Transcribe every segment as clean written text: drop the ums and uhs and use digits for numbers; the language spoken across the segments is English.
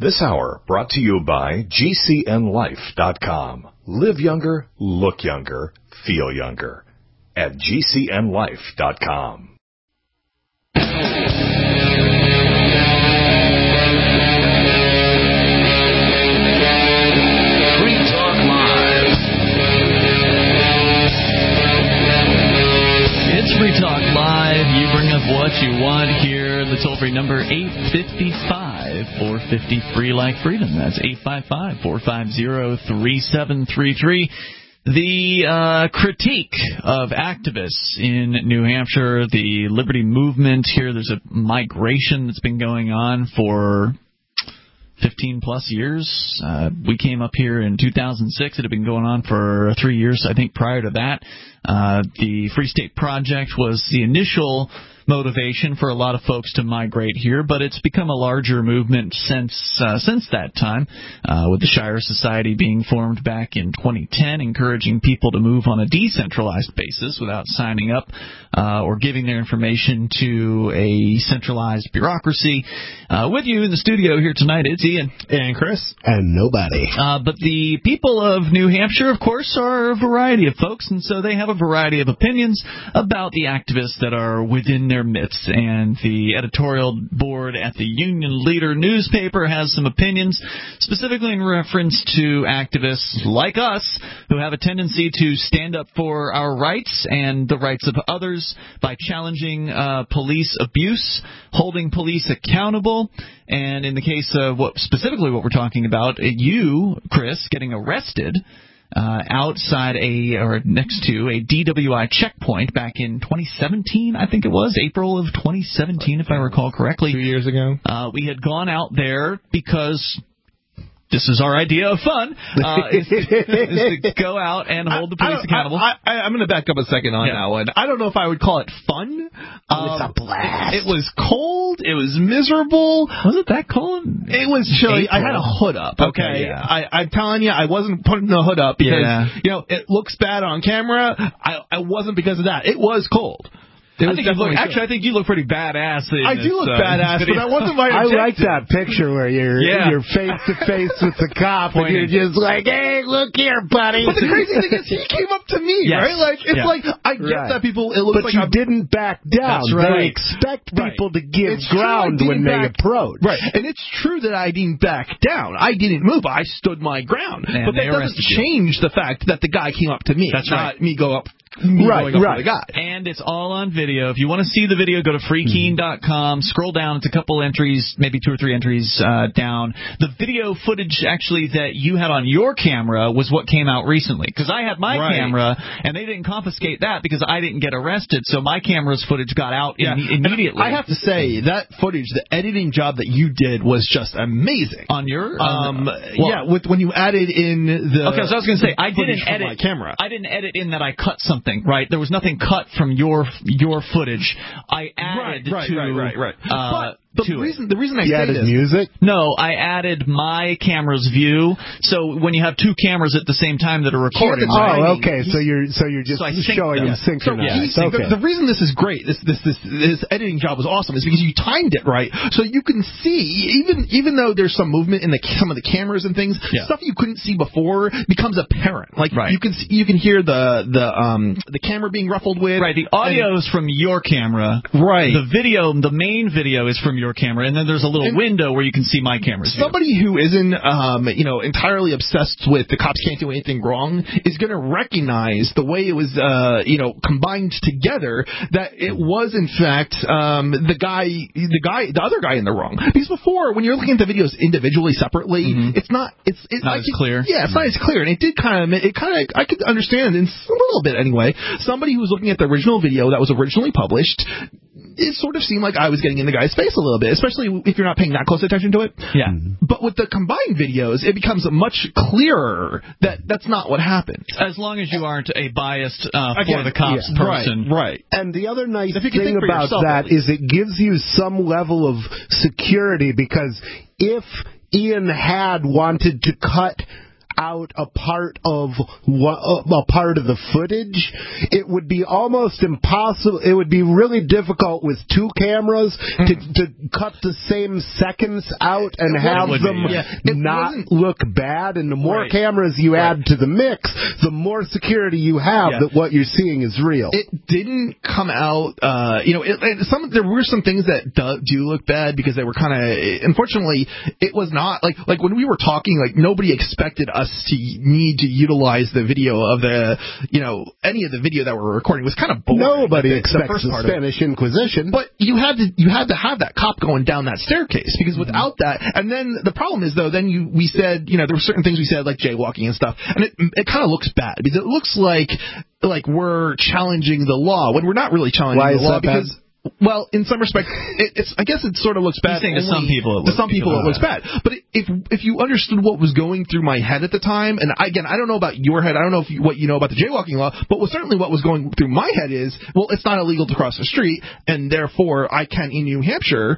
This hour brought to you by GCNLife.com. Live younger, look younger, feel younger. At GCNLife.com. It's Free Talk Live. You bring up what you want here. The toll-free number, 855-450-FREE like freedom. That's 855-450-3733. The critique of activists in New Hampshire, the liberty movement here, there's a migration that's been going on for 15-plus years. We came up here in 2006. It had been going on for 3 years, I think, prior to that. The Free State Project was the initial motivation for a lot of folks to migrate here, but it's become a larger movement since that time, with the Shire Society being formed back in 2010, encouraging people to move on a decentralized basis without signing up or giving their information to a centralized bureaucracy. With you in the studio here tonight, it's Ian. And Chris. And nobody. But the people of New Hampshire, of course, are a variety of folks, and so they have a variety of opinions about the activists that are within their midst. And the editorial board at the Union Leader newspaper has some opinions, specifically in reference to activists like us who have a tendency to stand up for our rights and the rights of others by challenging police abuse, holding police accountable, and in the case of specifically what we're talking about, you, Chris, getting arrested outside next to a DWI checkpoint back in 2017, I think it was, April of 2017, if I recall correctly. 2 years ago. We had gone out there because this is our idea of fun, is to go out and hold the police accountable. I'm going to back up a second on that one. I don't know if I would call it fun. It's a blast. It was cold. It was miserable. Was it that cold? It was chilly. I had a hood up. Okay, yeah. I'm telling you, I wasn't putting the hood up because it looks bad on camera. I wasn't because of that. It was cold. I think you look pretty badass. I do look badass, but that wasn't my objective. I like that picture where you're face to face with the cop and you're just like, "Hey, look here, buddy." But the crazy thing is, he came up to me, right? Like like I get that people. It looks but like you didn't back down. That's right. They expect people to give ground when they approach. Right, and it's true that I didn't back down. I didn't move. I stood my ground. And but that doesn't change the fact that the guy came up to me. That's not me go up. Right. The guy. And it's all on video. If you want to see the video, go to freekeen.com. Scroll down. It's a couple entries, maybe 2 or 3 entries down. The video footage, actually, that you had on your camera was what came out recently. Because I had my camera, and they didn't confiscate that because I didn't get arrested. So my camera's footage got out immediately. And I have to say, that footage, the editing job that you did was just amazing. On your? When you added in the. Okay, so I was going to say, I didn't edit my camera. I didn't edit in that I cut something. Right, there was nothing cut from your footage. I added But the reason I say this, music? No, I added my camera's view. So when you have 2 cameras at the same time that are recording. Oh, okay. So you're just showing them synchronized. The reason this is great, this editing job was awesome, is because you timed it right, so you can see even though there's some movement in some of the cameras and things, stuff you couldn't see before becomes apparent. Like you can hear the camera being ruffled with. Right. The audio is from your camera. Right. The main video is from your camera, and then there's a little window where you can see my camera's view. Somebody who isn't, entirely obsessed with the cops can't do anything wrong is going to recognize the way it was, combined together, that it was in fact the other guy in the wrong. Because before, when you're looking at the videos individually, separately, it's not as clear. Yeah, it's not as clear, and it did I could understand in a little bit anyway. Somebody who was looking at the original video that was originally published, it sort of seemed like I was getting in the guy's face a little bit, especially if you're not paying that close attention to it. Yeah. But with the combined videos, it becomes much clearer that that's not what happened. As long as you aren't a biased for the cops person. Right. And the other nice thing about that is it gives you some level of security, because if Ian had wanted to cut out a part of the footage, it would be almost impossible. It would be really difficult with two cameras to cut the same seconds out and have them not look bad. And the more cameras you add to the mix, the more security you have that what you're seeing is real. It didn't come out, there were some things that do look bad because they were kind of, unfortunately, it was not, like when we were talking, like, nobody expected us to need to utilize the video of any of the video that we're recording. It was kind of boring. Nobody expects the Spanish Inquisition. But you had to have that cop going down that staircase, because without that, and then the problem is, though, then we said, there were certain things we said, like jaywalking and stuff, and it kind of looks bad, because it looks like we're challenging the law when we're not really challenging the law, because... Well, in some respects, I guess it sort of looks bad. To some people, it looks bad. But if you understood what was going through my head at the time, and again, I don't know about your head, I don't know what you know about the jaywalking law, but certainly what was going through my head is, well, it's not illegal to cross the street, and therefore I can, in New Hampshire,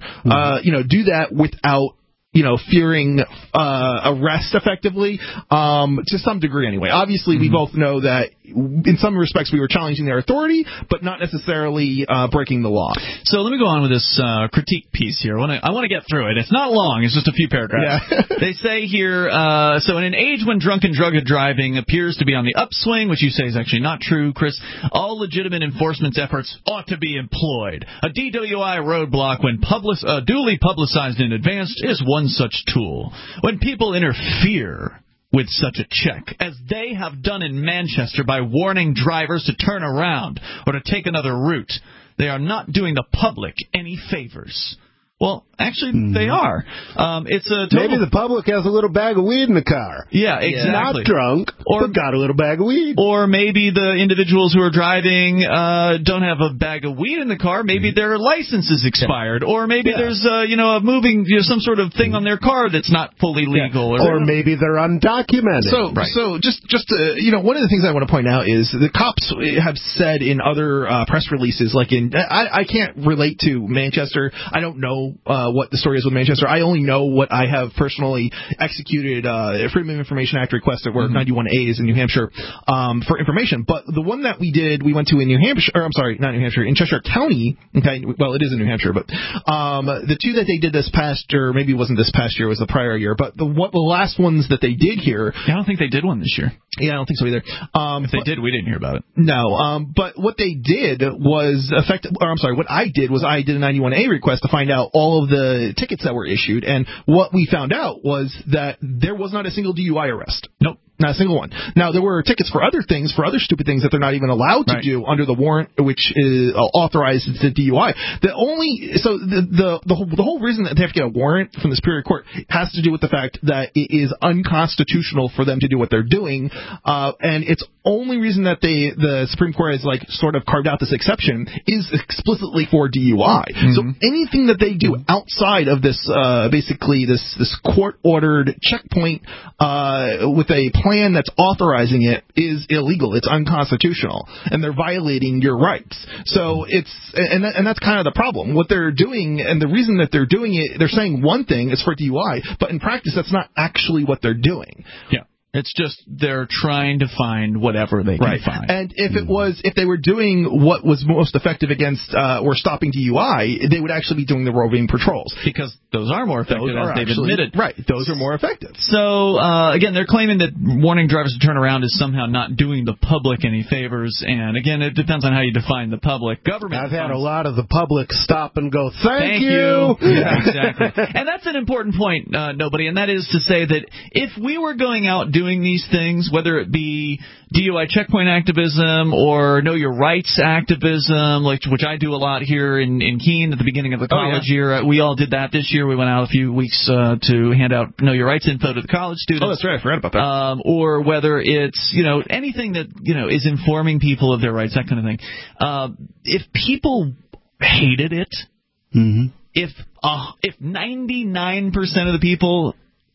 do that without fearing arrest effectively, to some degree anyway. Obviously, we both know that in some respects we were challenging their authority, but not necessarily breaking the law. So let me go on with this critique piece here. I want to get through it. It's not long. It's just a few paragraphs. Yeah. They say here, so in an age when drunken drug driving appears to be on the upswing, which you say is actually not true, Chris, all legitimate enforcement efforts ought to be employed. A DWI roadblock, when duly publicized in advance, is one such tool. When people interfere with such a check, as they have done in Manchester by warning drivers to turn around or to take another route, they are not doing the public any favors. Well, actually, they are. It's a total... Maybe the public has a little bag of weed in the car. Yeah, exactly. Not drunk, but got a little bag of weed. Or maybe the individuals who are driving don't have a bag of weed in the car. Maybe their license is expired. Or maybe there's some sort of thing on their car that's not fully legal. Or maybe they're undocumented. So just one of the things I want to point out is the cops have said in other press releases, like I can't relate to Manchester. I don't know what the story is with Manchester. I only know what I have personally executed Freedom of Information Act requests that were 91As in New Hampshire for information. But the one that we went to in New Hampshire, or I'm sorry, not New Hampshire, in Cheshire County, okay, well, it is in New Hampshire, but the two that they did this past, or maybe it wasn't this past year, it was the prior year, but the last ones that they did here. I don't think they did one this year. Yeah, I don't think so either. If they did, we didn't hear about it. No, but what they did was what I did was I did a 91A request to find out all of the tickets that were issued, and what we found out was that there was not a single DUI arrest. Nope. Not a single one. Now, there were tickets for other things, for other stupid things that they're not even allowed to do under the warrant, which authorizes the DUI. The whole reason that they have to get a warrant from the Superior Court has to do with the fact that it is unconstitutional for them to do what they're doing, and it's only reason that the Supreme Court has sort of carved out this exception is explicitly for DUI. So anything that they do outside of this, basically this court-ordered checkpoint with a plan that's authorizing it is illegal. It's unconstitutional, and they're violating your rights. So and that's kind of the problem. What they're doing, and the reason that they're doing it, they're saying one thing is for DUI, but in practice, that's not actually what they're doing. Yeah. It's just they're trying to find whatever they can find. And if they were doing what was most effective against or stopping DUI, they would actually be doing the roving patrols. Because those are more effective, as they've admitted. Right, those are more effective. So, again, they're claiming that warning drivers to turn around is somehow not doing the public any favors. And, again, it depends on how you define the public. Government. I've had a lot of the public stop and go, thank you. Yeah, exactly. And that's an important point, nobody, and that is to say that if we were going out doing these things, whether it be DUI checkpoint activism or Know Your Rights activism, which I do a lot here in Keene at the beginning of the college year. We all did that this year. We went out a few weeks to hand out Know Your Rights info to the college students. Oh, that's right. I forgot about that. Or whether it's, anything that, is informing people of their rights, that kind of thing. If people hated it, if 99% of the people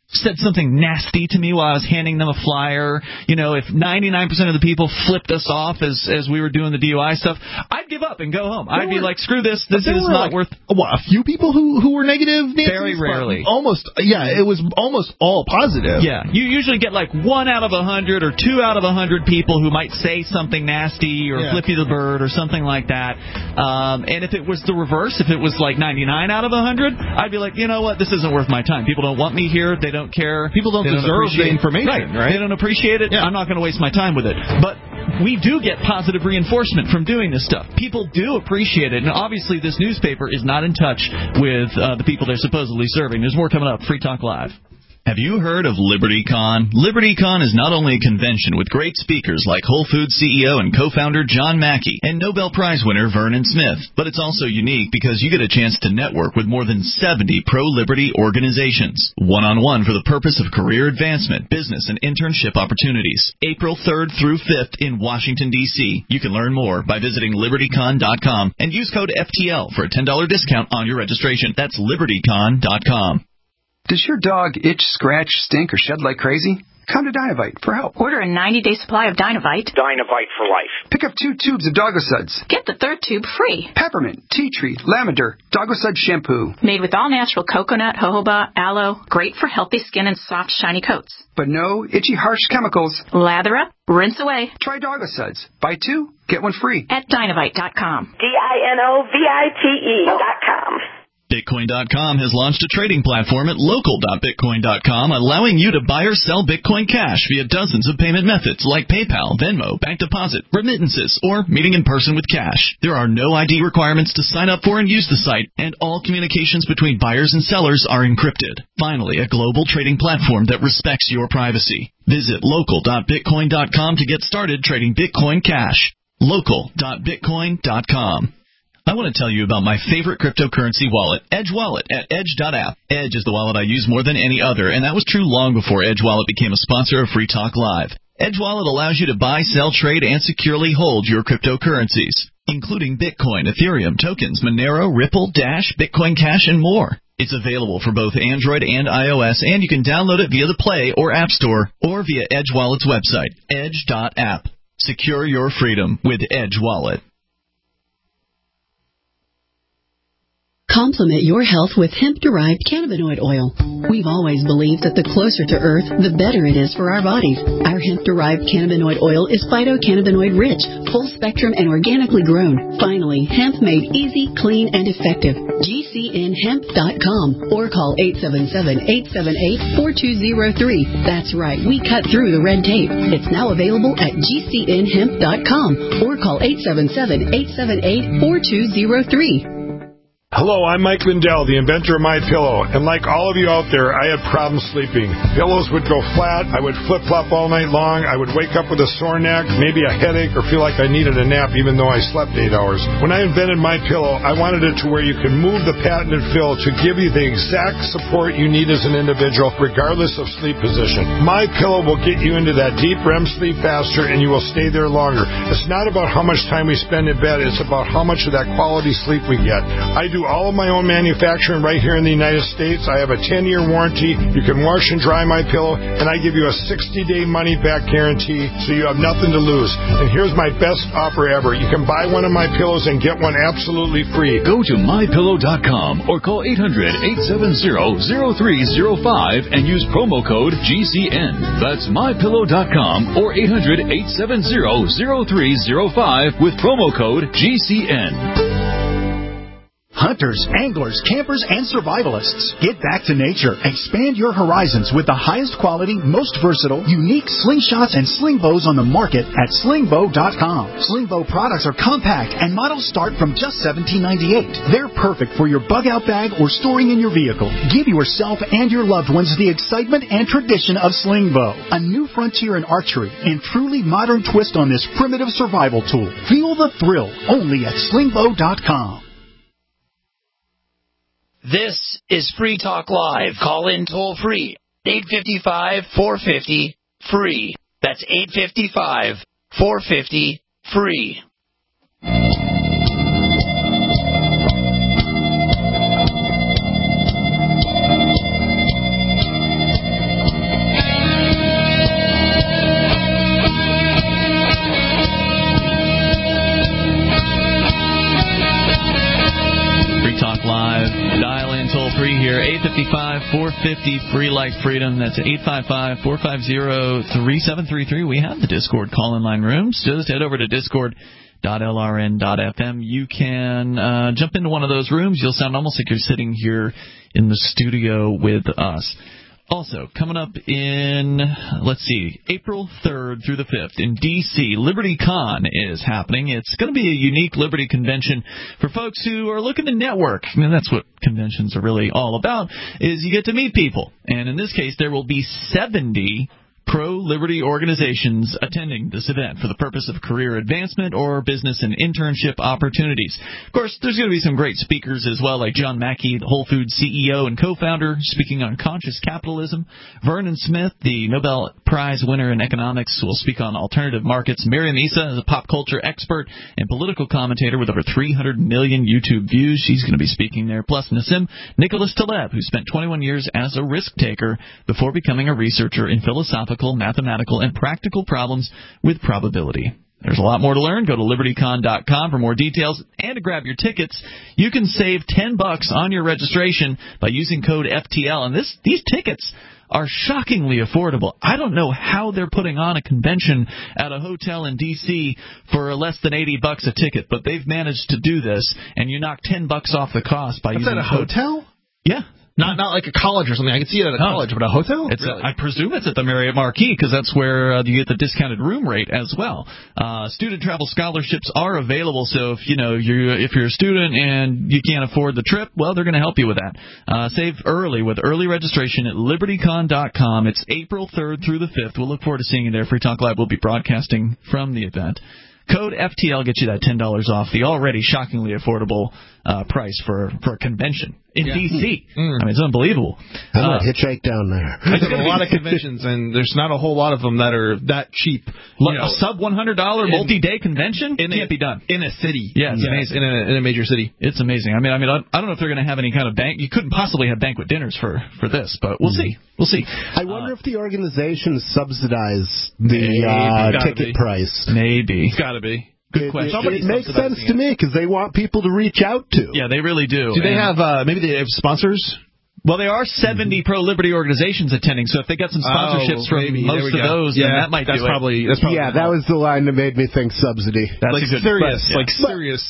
said something nasty to me while I was handing them a flyer, if 99% of the people flipped us off as we were doing the DUI stuff, I'd give up and go home. I'd be like, screw this. This is not worth. A few people who were negative, Nancy? Very rarely. It was almost all positive. Yeah, you usually get like 1 out of 100 or 2 out of 100 people who might say something nasty or flip you the bird or something like that. And if it was the reverse, if it was like 99 out of 100, I'd be like, you know what, this isn't worth my time. People don't want me here. They don't care. People don't deserve the information, right? They don't appreciate it. Yeah. I'm not going to waste my time with it. But we do get positive reinforcement from doing this stuff. People do appreciate it. And obviously this newspaper is not in touch with the people they're supposedly serving. There's more coming up. Free Talk Live. Have you heard of LibertyCon? LibertyCon is not only a convention with great speakers like Whole Foods CEO and co-founder John Mackey and Nobel Prize winner Vernon Smith, but it's also unique because you get a chance to network with more than 70 pro-liberty organizations, one-on-one for the purpose of career advancement, business, and internship opportunities. April 3rd through 5th in Washington, D.C. You can learn more by visiting LibertyCon.com and use code FTL for a $10 discount on your registration. That's LibertyCon.com. Does your dog itch, scratch, stink, or shed like crazy? Come to Dynovite for help. Order a 90-day supply of Dynovite. Dynovite for life. Pick up 2 tubes of Dogosuds. Get the 3rd tube free. Peppermint, tea tree, lavender, Dogosud shampoo. Made with all-natural coconut, jojoba, aloe. Great for healthy skin and soft, shiny coats. But no itchy, harsh chemicals. Lather up, rinse away. Try Dogosuds. Buy 2, get 1 free. At Dynovite.com. DINOVITE.com. Bitcoin.com has launched a trading platform at local.bitcoin.com, allowing you to buy or sell Bitcoin Cash via dozens of payment methods like PayPal, Venmo, bank deposit, remittances, or meeting in person with cash. There are no ID requirements to sign up for and use the site, and all communications between buyers and sellers are encrypted. Finally, a global trading platform that respects your privacy. Visit local.bitcoin.com to get started trading Bitcoin Cash. Local.bitcoin.com. I want to tell you about my favorite cryptocurrency wallet, Edge Wallet, at edge.app. Edge is the wallet I use more than any other, and that was true long before Edge Wallet became a sponsor of Free Talk Live. Edge Wallet allows you to buy, sell, trade, and securely hold your cryptocurrencies, including Bitcoin, Ethereum, tokens, Monero, Ripple, Dash, Bitcoin Cash, and more. It's available for both Android and iOS, and you can download it via the Play or App Store or via Edge Wallet's website, edge.app. Secure your freedom with Edge Wallet. Complement your health with hemp-derived cannabinoid oil. We've always believed that the closer to Earth, the better it is for our bodies. Our hemp-derived cannabinoid oil is phytocannabinoid-rich, full-spectrum, and organically grown. Finally, hemp made easy, clean, and effective. GCNhemp.com or call 877-878-4203. That's right, we cut through the red tape. It's now available at GCNhemp.com or call 877-878-4203. Hello, I'm Mike Lindell, the inventor of MyPillow, and like all of you out there, I had problems sleeping. Pillows would go flat, I would flip-flop all night long, I would wake up with a sore neck, maybe a headache, or feel like I needed a nap even though I slept 8 hours. When I invented MyPillow, I wanted it to where you can move the patented fill to give you the exact support you need as an individual, regardless of sleep position. MyPillow will get you into that deep REM sleep faster, and you will stay there longer. It's not about how much time we spend in bed, it's about how much of that quality sleep we get. I do all of my own manufacturing right here in the United States. I have a 10-year warranty. You can wash and dry my pillow, and I give you a 60-day money-back guarantee, so you have nothing to lose. And here's my best offer ever. You can buy one of my pillows and get one absolutely free. Go to mypillow.com or call 800-870-0305 and use promo code GCN. That's mypillow.com or 800-870-0305 with promo code GCN. Hunters, anglers, campers, and survivalists. Get back to nature. Expand your horizons with the highest quality, most versatile, unique slingshots and sling bows on the market at slingbow.com. Slingbow products are compact and models start from just $17.98. They're perfect for your bug-out bag or storing in your vehicle. Give yourself and your loved ones the excitement and tradition of Slingbow, a new frontier in archery and truly modern twist on this primitive survival tool. Feel the thrill only at slingbow.com. This is Free Talk Live. Call in toll free. 855-450-FREE. That's 855-450-FREE. 855-450 free like freedom. That's 855-450-3733. We have the Discord call-in line rooms. Just head over to discord.lrn.fm. You can jump into one of those rooms. You'll sound almost like you're sitting here in the studio with us. Also, coming up in, April 3rd through the 5th in D.C., LibertyCon is happening. It's going to be a unique Liberty convention for folks who are looking to network. I mean, that's what conventions are really all about, is you get to meet people. And in this case, there will be 70 pro-liberty organizations attending this event for the purpose of career advancement or business and internship opportunities. Of course, there's going to be some great speakers as well, like John Mackey, the Whole Foods CEO and co-founder, speaking on conscious capitalism. Vernon Smith, the Nobel Prize winner in economics, will speak on alternative markets. Miriam Issa is a pop culture expert and political commentator with over 300 million YouTube views. She's going to be speaking there. Plus Nassim Nicholas Taleb, who spent 21 years as a risk taker before becoming a researcher in philosophical, mathematical, and practical problems with probability. There's a lot more to learn. Go to LibertyCon.com for more details. And to grab your tickets, you can save $10 on your registration by using code FTL. And these tickets are shockingly affordable. I don't know how they're putting on a convention at a hotel in D.C. for less than $80 a ticket, but they've managed to do this, and you knock $10 off the cost by using at a hotel? Yeah. Not like a college or something. I can see it at a college, but a hotel? Really? I presume it's at the Marriott Marquis, because that's where you get the discounted room rate as well. Student travel scholarships are available, so if you're a student and you can't afford the trip, well, they're going to help you with that. Save early with early registration at LibertyCon.com. It's April 3rd through the 5th. We'll look forward to seeing you there. Free Talk Live will be broadcasting from the event. Code FTL gets you that $10 off the already shockingly affordable price for a convention in D.C. I mean, it's unbelievable. I might hitchhike down there. There's a lot of conventions, and there's not a whole lot of them that are that cheap. A sub $100 multi-day convention can't be done in a city. Yeah, it's amazing. In a major city. It's amazing. I mean, I don't know if they're going to have any kind of bank. You couldn't possibly have banquet dinners for this, but we'll see. We'll see. I wonder if the organizations subsidize the ticket price. Maybe. It's got to be. Good question. It makes sense to me because they want people to reach out to. Yeah, they really do. Do they have maybe they have sponsors? Well, there are 70 pro-liberty organizations attending, so if they got some sponsorships from most of those, then that might do it. That's probably that was the line that made me think subsidy. That's like a good serious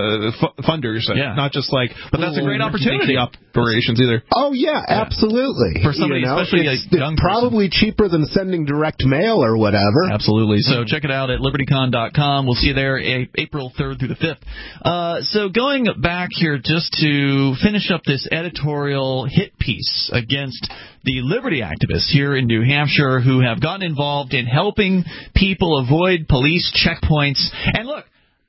funders, not just like. But that's a great opportunity. Operations either. Oh yeah, absolutely. For somebody, especially a young probably cheaper than sending direct mail or whatever. Absolutely. So check it out at LibertyCon.com. We'll see you there April 3rd through the 5th. So going back here just to finish up this editorial hit piece against the liberty activists here in New Hampshire who have gotten involved in helping people avoid police checkpoints. And look,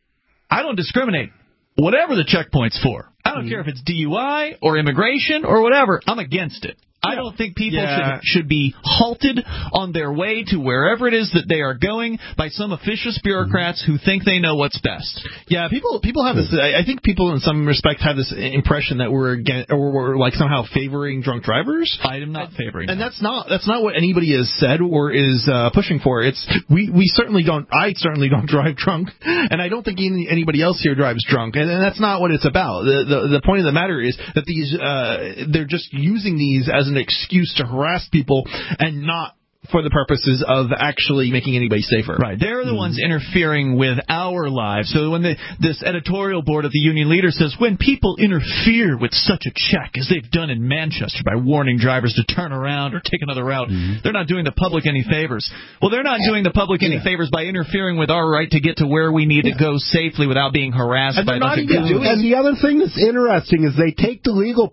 I don't discriminate. Whatever the checkpoint's for. I don't care if it's DUI or immigration or whatever. I'm against it. I don't think people should be halted on their way to wherever it is that they are going by some officious bureaucrats who think they know what's best. Yeah, people have this. I think people in some respect have this impression that we're like somehow favoring drunk drivers. I am not favoring, and that's not what anybody has said or is pushing for. It's we certainly don't. I certainly don't drive drunk, and I don't think anybody else here drives drunk, and that's not what it's about. The point of the matter is that these they're just using these as an excuse to harass people and not for the purposes of actually making anybody safer. Right. They're the ones interfering with our lives. So when this editorial board of the union leader says, when people interfere with such a check, as they've done in Manchester by warning drivers to turn around or take another route, they're not doing the public any favors. Well, they're not doing the public any favors by interfering with our right to get to where we need to go safely without being harassed by a bunch of guys. And the other thing that's interesting is they take the legal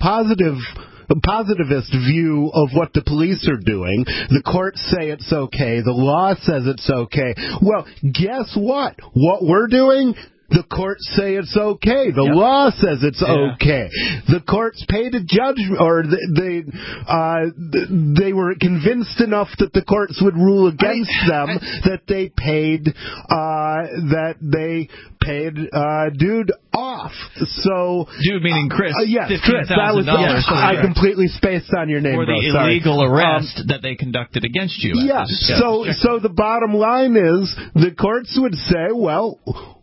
positivist view of what the police are doing. The courts say it's okay. The law says it's okay. Well, guess what? What we're doing? The courts say it's okay. The law says it's okay. The courts paid a judgment, or they were convinced enough that the courts would rule against them that they paid dude off. So dude meaning Chris. Yes, Chris. That was I completely spaced on your name, or the illegal arrest that they conducted against you. Yeah. So the bottom line is the courts would say, well,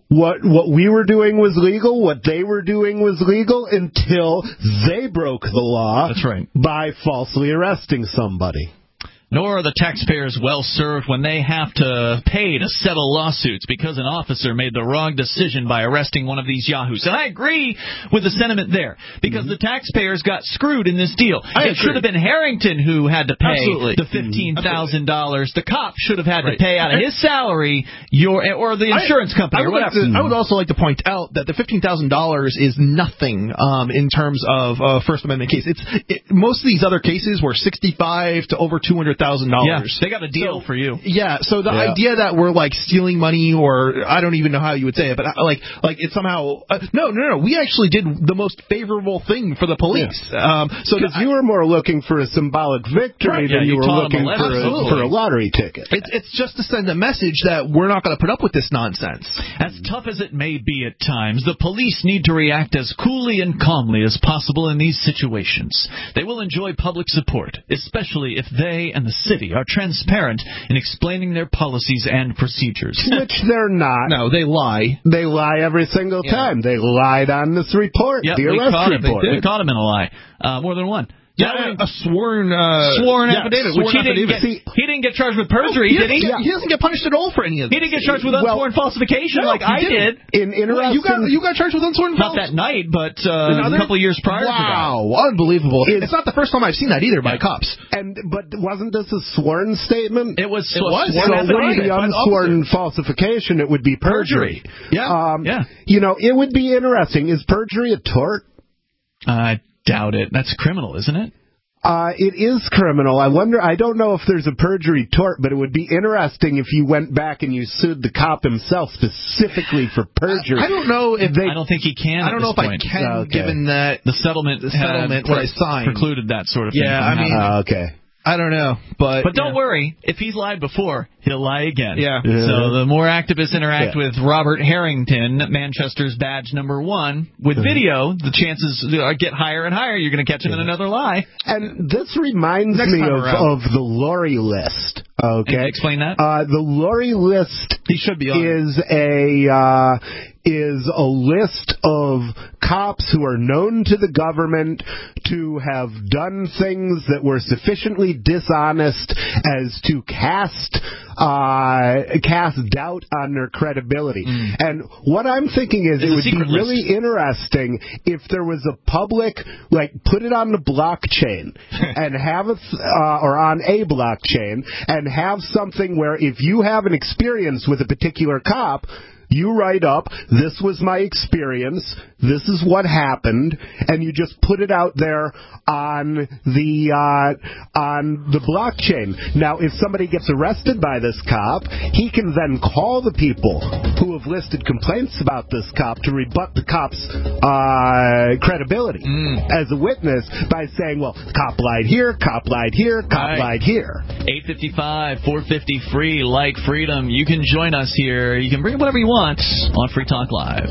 what we were doing was legal, what they were doing was legal until they broke the law. That's right. By falsely arresting somebody. Nor are the taxpayers well served when they have to pay to settle lawsuits because an officer made the wrong decision by arresting one of these yahoos. And I agree with the sentiment there, because the taxpayers got screwed in this deal. It should have been Harrington who had to pay the $15,000. The cop should have had to pay out of his salary or the insurance company or whatever. I would also like to point out that the $15,000 is nothing in terms of a First Amendment case. Most of these other cases were $65,000 to over $200,000. Yeah, they got a deal for you. Yeah, so the idea that we're like stealing money, or I don't even know how you would say it, but like it's somehow no, we actually did the most favorable thing for the police. So because you were more looking for a symbolic victory than you were looking for a lottery ticket. It's just to send a message that we're not going to put up with this nonsense. As tough as it may be at times, the police need to react as coolly and calmly as possible in these situations. They will enjoy public support, especially if they and the city are transparent in explaining their policies and procedures. Which they're not. No, they lie. They lie every single time. They lied on this report, the arrest report. They caught him in a lie. More than one. Yeah, a sworn affidavit, which he didn't get charged with perjury, did he? Yeah, he doesn't get punished at all for any of this. He didn't get charged with unsworn falsification like I did. You got charged with unsworn falsification? Not that night, but a couple of years prior to that. Wow, unbelievable. It's not the first time I've seen that either by cops. But wasn't this a sworn statement? It was. So it wouldn't be unsworn falsification, it would be perjury. Yeah. You know, it would be interesting. Is perjury a tort? I doubt it. That's criminal, isn't it? It is criminal. I don't know if there's a perjury tort, but it would be interesting if you went back and you sued the cop himself specifically for perjury. I don't know if I don't think he can. I don't know if I can, given that the settlement what I signed precluded that sort of thing. Yeah, I mean, okay. I don't know, but don't worry. If he's lied before, he'll lie again. Yeah. So the more activists interact with Robert Harrington, Manchester's badge number 1, with video, the chances get higher and higher. You're going to catch him in another lie. And this reminds me of the Lori list. Okay. Can you explain that? The Lori list is a list of cops who are known to the government to have done things that were sufficiently dishonest as to cast doubt on their credibility. And what I'm thinking is it would be really interesting if there was a public, put it on the blockchain and have or on a blockchain and have something where if you have an experience with a particular cop, you write up, this was my experience, this is what happened, and you just put it out there on the blockchain. Now, if somebody gets arrested by this cop, he can then call the people who have listed complaints about this cop to rebut the cop's credibility as a witness by saying, well, cop lied here, cop lied here, cop lied here. 855-450-FREE, like freedom. You can join us here. You can bring whatever you want on Free Talk Live.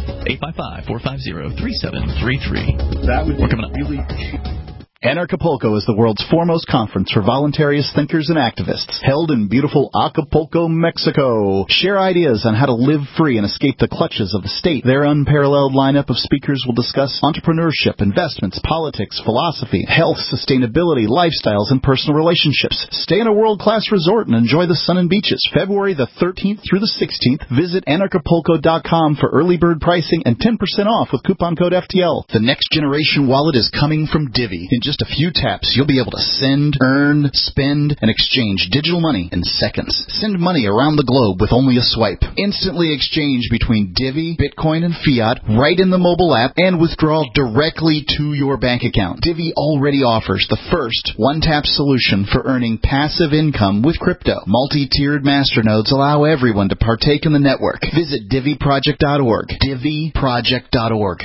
855-450-3733. That would be really... Anarchapulco is the world's foremost conference for voluntariist thinkers and activists, held in beautiful Acapulco, Mexico. Share ideas on how to live free and escape the clutches of the state. Their unparalleled lineup of speakers will discuss entrepreneurship, investments, politics, philosophy, health, sustainability, lifestyles, and personal relationships. Stay in a world-class resort and enjoy the sun and beaches. February the 13th through the 16th, visit anarchapulco.com for early bird pricing and 10% off with coupon code FTL. The next generation wallet is coming from Divvy. In just a few taps, you'll be able to send, earn, spend, and exchange digital money in seconds. Send money around the globe with only a swipe. Instantly exchange between Divvy, Bitcoin, and fiat right in the mobile app and withdraw directly to your bank account. Divvy already offers the first one-tap solution for earning passive income with crypto. Multi-tiered masternodes allow everyone to partake in the network. Visit DivvyProject.org. DivvyProject.org.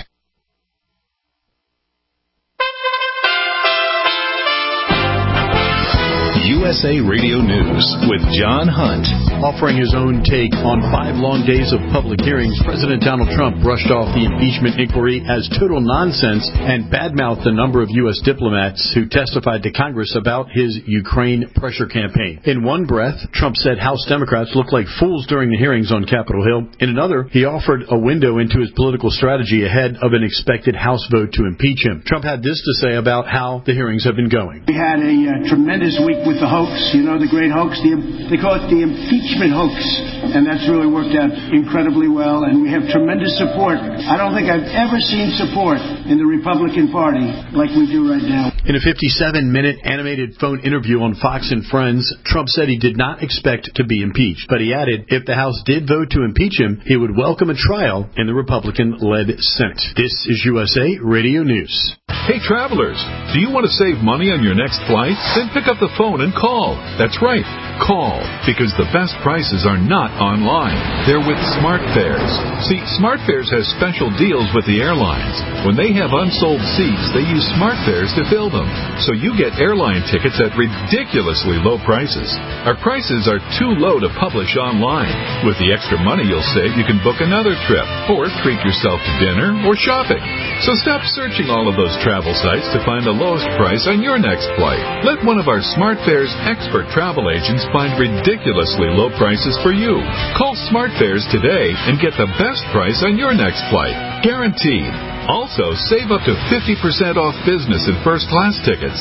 You USA Radio News with John Hunt. Offering his own take on 5 long days of public hearings, President Donald Trump brushed off the impeachment inquiry as total nonsense and badmouthed a number of U.S. diplomats who testified to Congress about his Ukraine pressure campaign. In one breath, Trump said House Democrats looked like fools during the hearings on Capitol Hill. In another, he offered a window into his political strategy ahead of an expected House vote to impeach him. Trump had this to say about how the hearings have been going. We had a tremendous week with the hoax, the great hoax. They call it the impeachment hoax, and that's really worked out incredibly well, and we have tremendous support. I don't think I've ever seen support in the Republican Party like we do right now. In a 57-minute animated phone interview on Fox and Friends, Trump said he did not expect to be impeached, but he added if the House did vote to impeach him, he would welcome a trial in the Republican-led Senate. This is USA Radio News. Hey, travelers, do you want to save money on your next flight? Then pick up the phone and call. That's right, call, because the best prices are not online. They're with SmartFares. See, SmartFares has special deals with the airlines. When they have unsold seats, they use SmartFares to fill them. So you get airline tickets at ridiculously low prices. Our prices are too low to publish online. With the extra money you'll save, you can book another trip or treat yourself to dinner or shopping. So stop searching all of those travel sites to find the lowest price on your next flight. Let one of our SmartFares expert travel agents find ridiculously low prices for you. Call SmartFares today and get the best price on your next flight. Guaranteed. Also, save up to 50% off business and first-class tickets.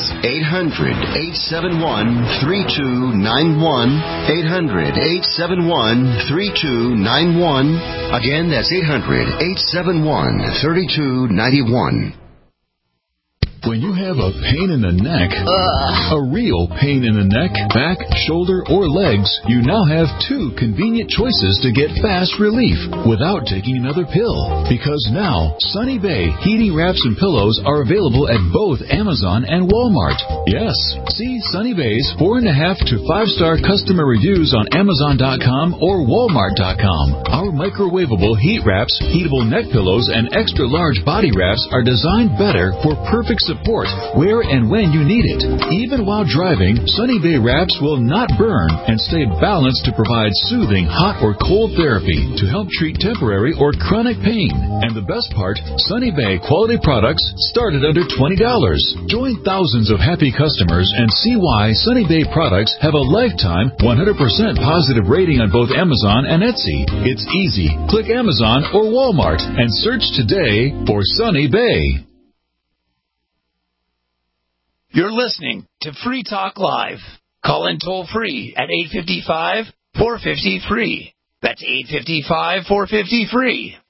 800-871-3291. 800-871-3291. Again, that's 800-871-3291. When you have a pain in the neck, a real pain in the neck, back, shoulder, or legs, you now have 2 convenient choices to get fast relief without taking another pill. Because now, Sunny Bay heating wraps and pillows are available at both Amazon and Walmart. Yes, see Sunny Bay's 4.5 to 5-star customer reviews on Amazon.com or Walmart.com. Our microwavable heat wraps, heatable neck pillows, and extra large body wraps are designed better for perfect support where and when you need it. Even while driving, Sunny Bay wraps will not burn and stay balanced to provide soothing hot or cold therapy to help treat temporary or chronic pain. And the best part, Sunny Bay quality products start at under $20. Join thousands of happy customers and see why Sunny Bay products have a lifetime 100% positive rating on both Amazon and Etsy. It's easy. Click Amazon or Walmart and search today for Sunny Bay. You're listening to Free Talk Live. Call in toll-free at 855-450-FREE. That's 855-450-FREE.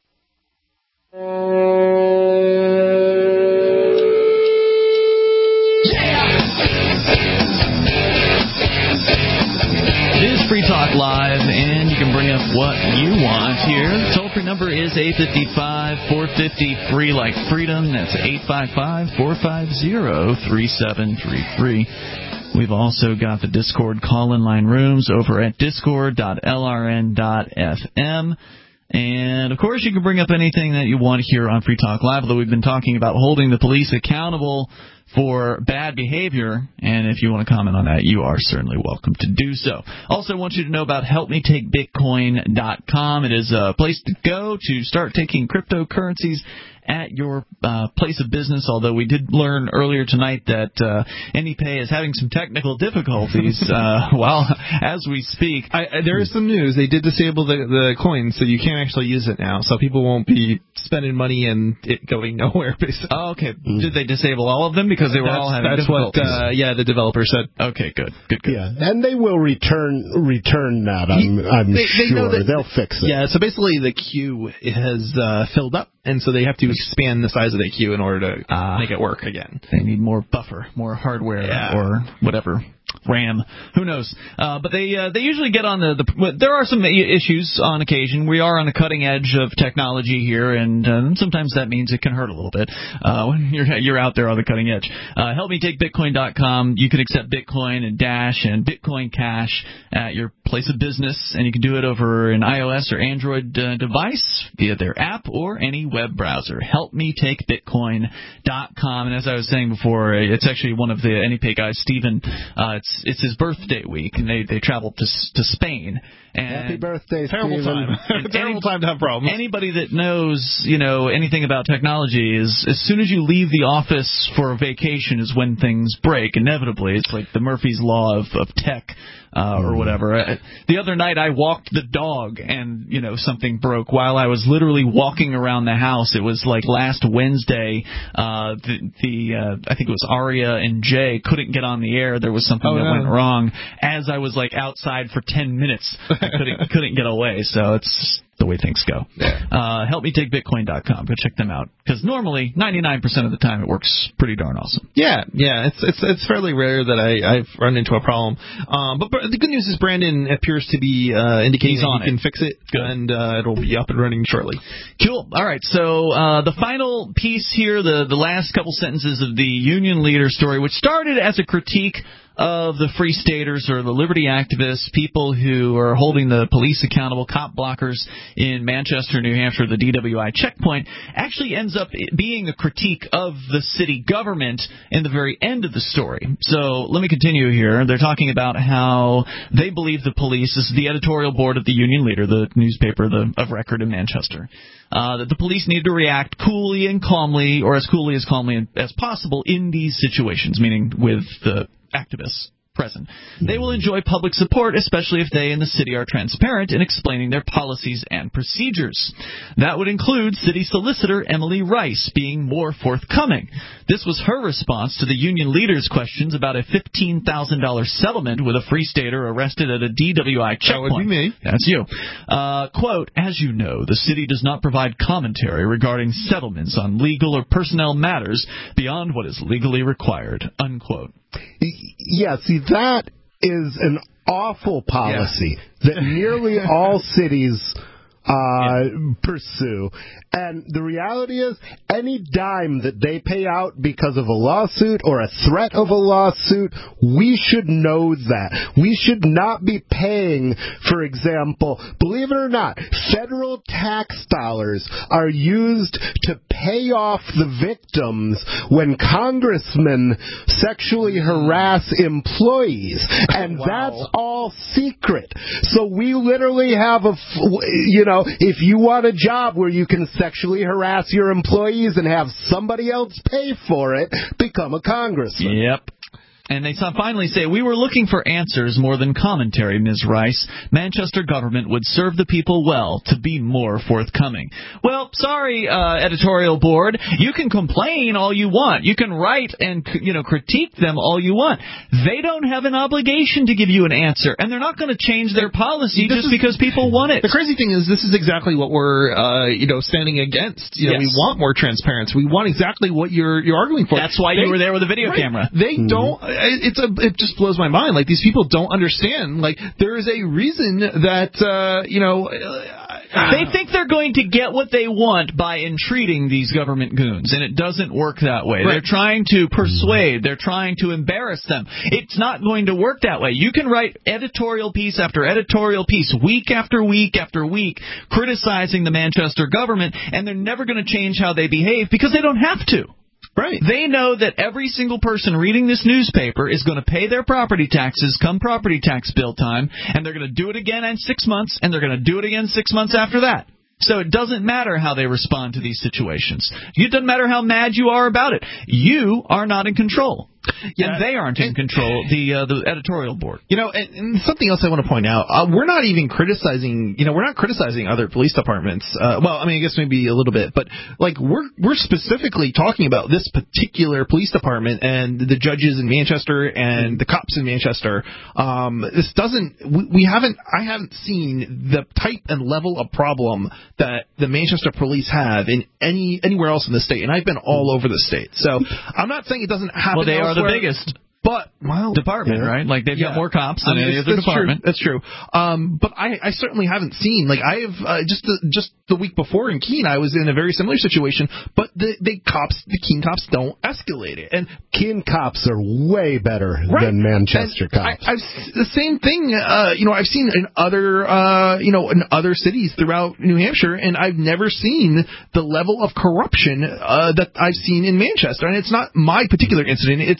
It is Free Talk Live, and you can bring up what you want here. The toll-free number is 855-450-FREE, like freedom. That's 855-450-3733. We've also got the Discord call-in line rooms over at discord.lrn.fm. And, of course, you can bring up anything that you want here on Free Talk Live, although we've been talking about holding the police accountable for bad behavior, and if you want to comment on that, you are certainly welcome to do so. Also, I want you to know about HelpMeTakeBitcoin.com. It is a place to go to start taking cryptocurrencies at your place of business, although we did learn earlier tonight that AnyPay is having some technical difficulties as we speak. There is some news. They did disable the coins, so you can't actually use it now. So people won't be spending money and it going nowhere, basically. Oh, okay. Did they disable all of them? Because they were all having difficulties. That's what, the developer said. Okay, good. Yeah, and they will return that, I'm sure. They'll fix it. Yeah, so basically the queue has filled up, and so they have to expand the size of the queue in order to make it work again. They need more buffer, more hardware, or whatever. RAM, who knows? But they usually get on there are some issues on occasion. We are on the cutting edge of technology here, and sometimes that means it can hurt a little bit when you're out there on the cutting edge. HelpMeTakeBitcoin.com. You can accept Bitcoin and Dash and Bitcoin Cash at your place of business, and you can do it over an iOS or Android device via their app or any web browser. HelpMeTakeBitcoin.com. And as I was saying before, it's actually one of the AnyPay guys, Stephen, It's his birthday week, and they traveled to Spain. And happy birthday, terrible Steven. time. Terrible time to have problems. Anybody that knows, anything about technology is, as soon as you leave the office for a vacation is when things break. Inevitably, it's like the Murphy's Law of tech. Or whatever. The other night I walked the dog and, something broke while I was literally walking around the house. It was like last Wednesday, I think it was Aria and Jay couldn't get on the air. There was something that went wrong. As I was like outside for 10 minutes, I couldn't get away. So it's the way things go. HelpMeTakeBitcoin.com. Go check them out. Because normally, 99% of the time, it works pretty darn awesome. Yeah. It's fairly rare that I've run into a problem. But the good news is Brandon appears to be indicating that he can fix it. Good. And it'll be up and running shortly. Cool. All right. So the final piece here, the last couple sentences of the union leader story, which started as a critique of the Free Staters or the liberty activists, people who are holding the police accountable, cop blockers in Manchester, New Hampshire, the DWI checkpoint, actually ends up being a critique of the city government in the very end of the story. So let me continue here. They're talking about how they believe the police, this is the editorial board of the Union Leader, the newspaper of record in Manchester, that the police need to react coolly and calmly, or as coolly as possible in these situations, meaning with the activists present. They will enjoy public support, especially if they and the city are transparent in explaining their policies and procedures. That would include City Solicitor Emily Rice being more forthcoming. This was her response to the union leader's questions about a $15,000 settlement with a Free Stater arrested at a DWI checkpoint. That would be me. That's you. Quote, as you know, the city does not provide commentary regarding settlements on legal or personnel matters beyond what is legally required. Unquote. Yeah, see, that is an awful policy that nearly all cities pursue. And the reality is, any dime that they pay out because of a lawsuit or a threat of a lawsuit, we should know that. We should not be paying, for example, believe it or not, federal tax dollars are used to pay off the victims when congressmen sexually harass employees. And that's all secret. So we literally have if you want a job where you can sexually harass your employees and have somebody else pay for it, become a congressman. Yep. And they finally say, we were looking for answers more than commentary, Ms. Rice. Manchester government would serve the people well to be more forthcoming. Well, sorry, editorial board. You can complain all you want. You can write and, critique them all you want. They don't have an obligation to give you an answer, and they're not going to change their policy just because people want it. The crazy thing is this is exactly what we're, standing against. We want more transparency. We want exactly what you're arguing for. That's why you were there with a video camera. They don't... It just blows my mind. Like, these people don't understand. Like, there is a reason that they think they're going to get what they want by entreating these government goons, and it doesn't work that way. Right. They're trying to persuade. They're trying to embarrass them. It's not going to work that way. You can write editorial piece after editorial piece, week after week after week, criticizing the Manchester government, and they're never going to change how they behave because they don't have to. Right. They know that every single person reading this newspaper is going to pay their property taxes come property tax bill time, and they're going to do it again in 6 months, and they're going to do it again 6 months after that. So it doesn't matter how they respond to these situations. It doesn't matter how mad you are about it. You are not in control. Yeah, and they aren't in control, the editorial board. And something else I want to point out, we're not even criticizing, we're not criticizing other police departments. I guess maybe a little bit, but we're specifically talking about this particular police department and the judges in Manchester and the cops in Manchester. I haven't seen the type and level of problem that the Manchester police have in anywhere else in the state, and I've been all over the state. So I'm not saying it doesn't happen. Well, they are the biggest department, right? Like, they've got more cops than any other department. That's true. But I certainly haven't seen, I have, just the week before in Keene, I was in a very similar situation, but the Keene cops don't escalate it. And Keene cops are way better than Manchester cops. The same thing, I've seen in other cities throughout New Hampshire, and I've never seen the level of corruption that I've seen in Manchester. And it's not my particular incident, it's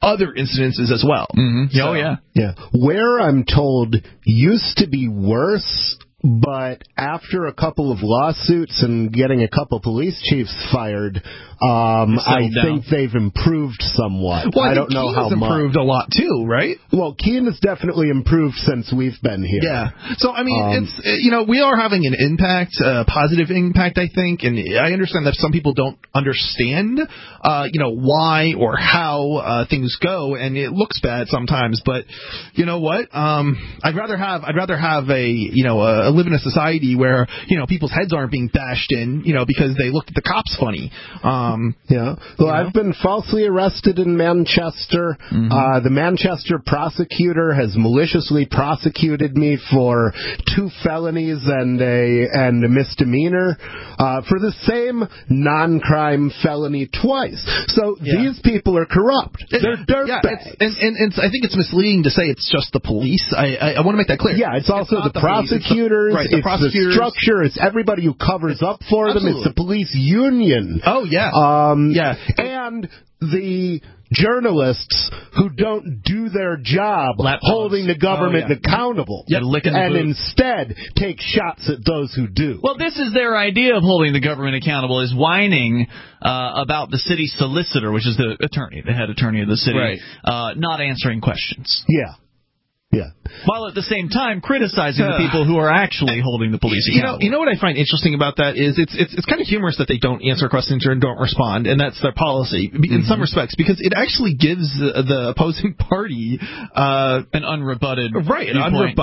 other incidences as well. Mm-hmm. So, yeah. Where I'm told used to be worse, but after a couple of lawsuits and getting a couple police chiefs fired, I think they've improved somewhat. Well, I don't know how much. Improved a lot too, right? Well, Keene has definitely improved since we've been here. Yeah. So I mean, it's we are having an impact, a positive impact, I think, and I understand that some people don't understand, why or how things go, and it looks bad sometimes. But you know what? I'd rather have live in a society where people's heads aren't being bashed in, because they looked at the cops funny. Well, I've been falsely arrested in Manchester. The Manchester prosecutor has maliciously prosecuted me for 2 felonies and a misdemeanor for the same non-crime felony twice. So these people are corrupt. They're dirtbags. And I think it's misleading to say it's just the police. I want to make that clear. Yeah, it's also the prosecutors. Right, it's the structure. It's everybody who covers up for them. It's the police union. Oh, yeah. And the journalists who don't do their job holding the government accountable and instead take shots at those who do. Well, this is their idea of holding the government accountable, is whining about the city solicitor, which is the head attorney of the city, not answering questions. Yeah. While at the same time criticizing the people who are actually holding the police accountable. You know what I find interesting about that is it's kind of humorous that they don't answer questions and don't respond, and that's their policy in some respects, because it actually gives the opposing party an unrebutted viewpoint.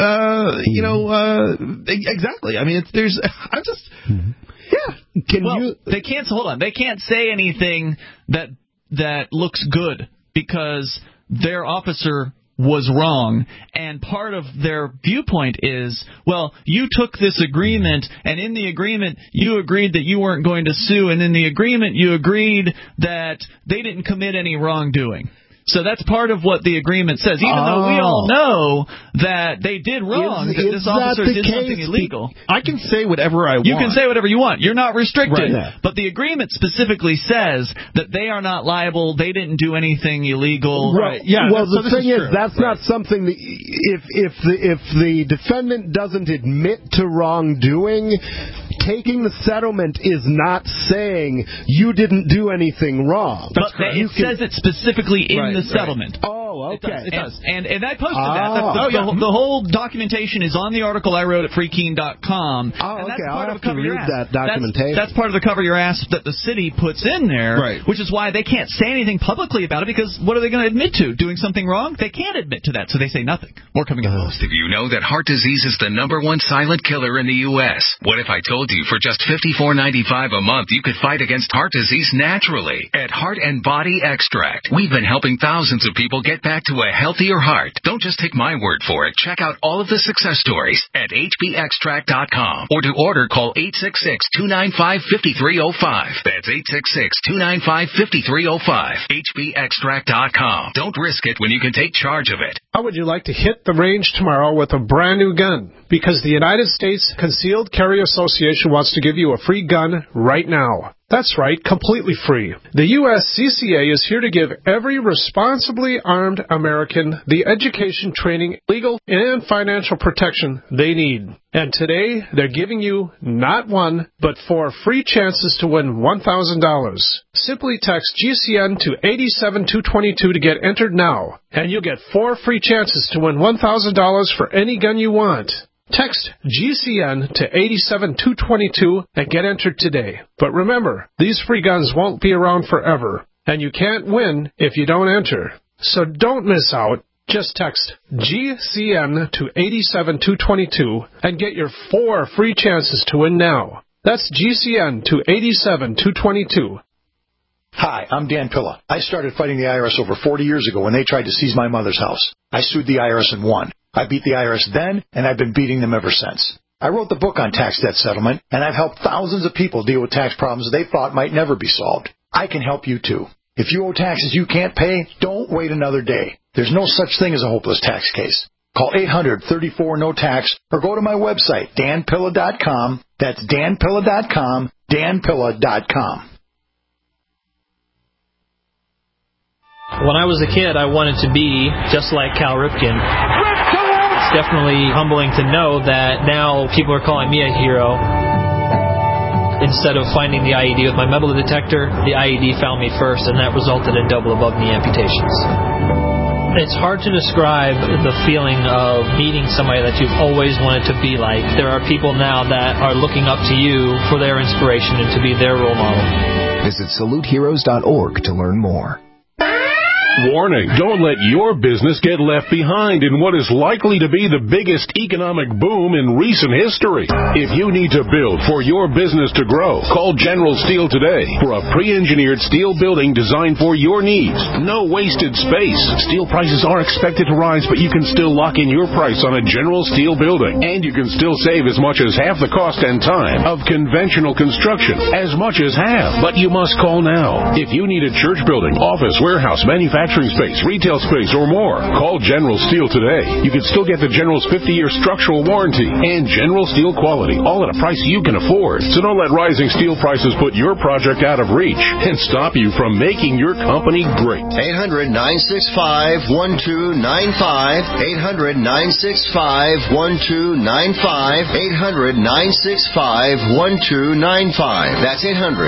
Exactly. I mean, they can't They can't say anything that looks good because their officer was wrong, and part of their viewpoint is, well, you took this agreement, and in the agreement you agreed that you weren't going to sue, and in the agreement you agreed that they didn't commit any wrongdoing. So that's part of what the agreement says, even though we all know that they did wrong, that this officer did something illegal. I can say whatever I want. You can say whatever you want. You're not restricted. Right. But the agreement specifically says that they are not liable, they didn't do anything illegal. Right. Yeah. Well, the thing is, that's not something that if the defendant doesn't admit to wrongdoing, taking the settlement is not saying you didn't do anything wrong. But it says it specifically in the settlement. Oh, okay. It does. And I posted that. The whole documentation is on the article I wrote at freekeen.com. Oh, okay. I'll have to read that documentation. That's part of the cover your ass that the city puts in there, which is why they can't say anything publicly about it, because what are they going to admit to? Doing something wrong? They can't admit to that, so they say nothing. More coming up. Most of you know that heart disease is the #1 silent killer in the U.S. What if I told you for just $54.95 a month you could fight against heart disease naturally at Heart and Body Extract? We've been helping thousands of people get back to a healthier heart. Don't just take my word for it. Check out all of the success stories at hbextract.com, or to order, call 866-295-5305. That's 866-295-5305. hbextract.com. Don't risk it when you can take charge of it. How would you like to hit the range tomorrow with a brand new gun? Because the United States Concealed Carry Association wants to give you a free gun right now. That's right, completely free. The USCCA is here to give every responsibly armed American the education, training, legal, and financial protection they need. And today, they're giving you not 1, but 4 free chances to win $1,000. Simply text GCN to 87222 to get entered now, and you'll get 4 free chances to win $1,000 for any gun you want. Text GCN to 87222 and get entered today. But remember, these free guns won't be around forever, and you can't win if you don't enter. So don't miss out. Just text GCN to 87222 and get your 4 free chances to win now. That's GCN to 87222. Hi, I'm Dan Pilla. I started fighting the IRS over 40 years ago when they tried to seize my mother's house. I sued the IRS and won. I beat the IRS then, and I've been beating them ever since. I wrote the book on tax debt settlement, and I've helped thousands of people deal with tax problems they thought might never be solved. I can help you too. If you owe taxes you can't pay, don't wait another day. There's no such thing as a hopeless tax case. Call 800-34-NO-TAX or go to my website, danpilla.com. That's danpilla.com, danpilla.com. When I was a kid, I wanted to be just like Cal Ripken. It's definitely humbling to know that now people are calling me a hero. Instead of finding the IED with my metal detector, the IED found me first, and that resulted in double above-knee amputations. It's hard to describe the feeling of meeting somebody that you've always wanted to be like. There are people now that are looking up to you for their inspiration and to be their role model. Visit SaluteHeroes.org to learn more. Warning, don't let your business get left behind in what is likely to be the biggest economic boom in recent history. If you need to build for your business to grow, call General Steel today for a pre-engineered steel building designed for your needs. No wasted space. Steel prices are expected to rise, but you can still lock in your price on a General Steel building. And you can still save as much as half the cost and time of conventional construction. As much as half. But you must call now. If you need a church building, office, warehouse, manufacturing space, retail space, or more, call General Steel today. You can still get the General's 50-year structural warranty and General Steel quality, all at a price you can afford. So don't let rising steel prices put your project out of reach and stop you from making your company great. 800-965-1295. 800-965-1295. 800-965-1295. That's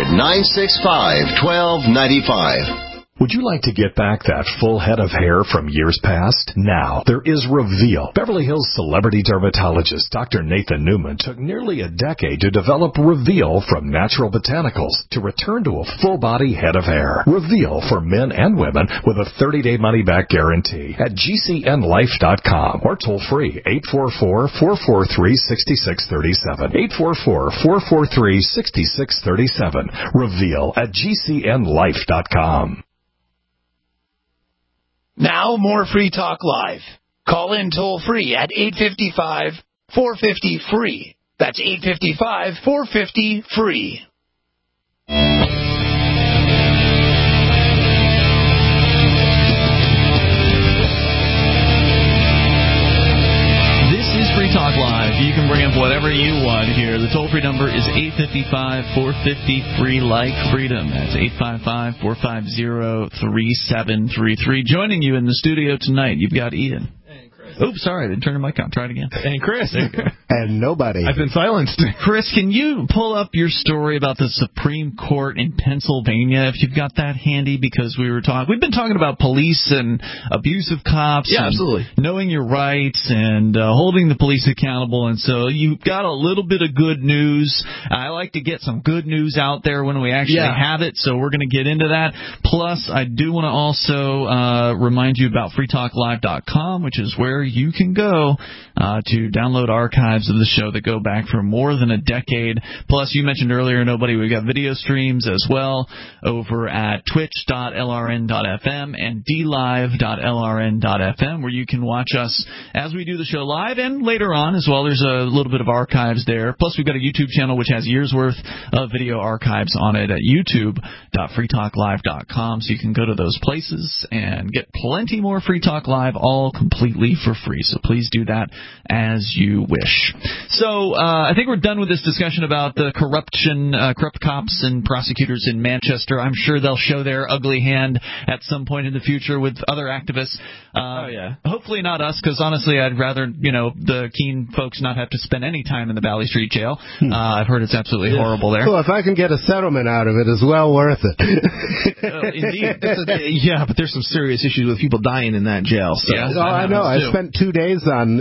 800-965-1295. Would you like to get back that full head of hair from years past? Now, there is Reveal. Beverly Hills celebrity dermatologist Dr. Nathan Newman took nearly a decade to develop Reveal from natural botanicals to return to a full-body head of hair. Reveal for men and women with a 30-day money-back guarantee at GCNlife.com or toll free 844-443-6637. 844-443-6637. Reveal at GCNlife.com. Now, more Free Talk Live. Call in toll-free at 855-450-FREE. That's 855-450-FREE. Free Talk Live. You can bring up whatever you want here. The toll-free number is 855-450-FREE, like freedom. That's 855-450-3733. Joining you in the studio tonight, you've got Ian. Oops, sorry, I didn't turn the mic on. Try it again. And Chris. And nobody. I've been silenced. Chris, can you pull up your story about the Supreme Court in Pennsylvania, if you've got that handy? Because we've been talking about police and abusive cops. Yeah, absolutely. Knowing your rights and holding the police accountable. And so you've got a little bit of good news. I like to get some good news out there when we actually have it, so we're going to get into that. Plus, I do want to also remind you about freetalklive.com, which is where you can go to download archives of the show that go back for more than a decade. Plus, you mentioned earlier, we've got video streams as well over at twitch.lrn.fm and dlive.lrn.fm, where you can watch us as we do the show live and later on as well. There's a little bit of archives there. Plus, we've got a YouTube channel which has years' worth of video archives on it at youtube.freetalklive.com, so you can go to those places and get plenty more Free Talk Live, all completely for free. So please do that as you wish. So I think we're done with this discussion about the corrupt cops and prosecutors in Manchester. I'm sure they'll show their ugly hand at some point in the future with other activists. Hopefully not us, because honestly, I'd rather the Keene folks not have to spend any time in the Valley Street jail. I've heard it's absolutely horrible there. Well, if I can get a settlement out of it, it's well worth it. Indeed. But there's some serious issues with people dying in that jail. So. Yeah, I know. I spent 2 days on